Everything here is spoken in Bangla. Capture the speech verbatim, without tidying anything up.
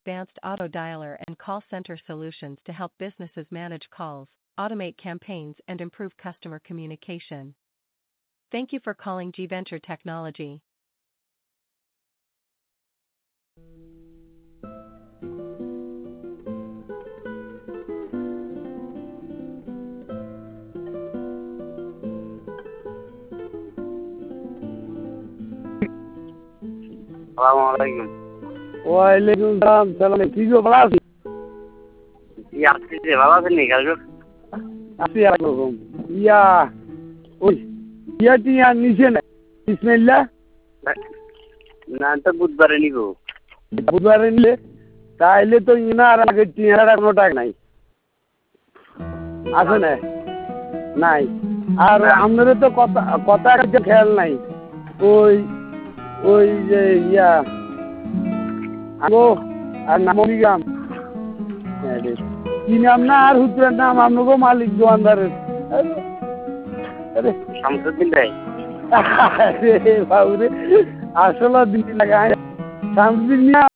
advanced auto dialer and call center solutions to help businesses manage calls, automate campaigns, and improve customer communication. Thank you for calling G-Venture Technology. Assalamualaikum. Waalaikumsalam. Salam. Kijo ভালো আছি? ইয়া আপনি যে ভালো আছেন নি কালকে? আছি একরকম। ইয়া ওই ইয়া টিয়া নিচে না। বিসমিল্লাহ। না তো বুধবারে নিব। বুধবারে নিলে তাইলে তো ইনার আগে টিয়াটা কোনো টাকা নাই। আছে না? নাই। আর আমাদের তো কথা কথা একটা খেয়াল নাই। ওই ওই যে ইয়া আগো আর নামই গ্রাম কি নাম না আর হুতুরের নাম আপনাকে মালিক দোকানদারের শামসুদ্দিন ভাই আরে বাবুরে আসলে দিন লাগায় শামসুদ্দিন মিয়া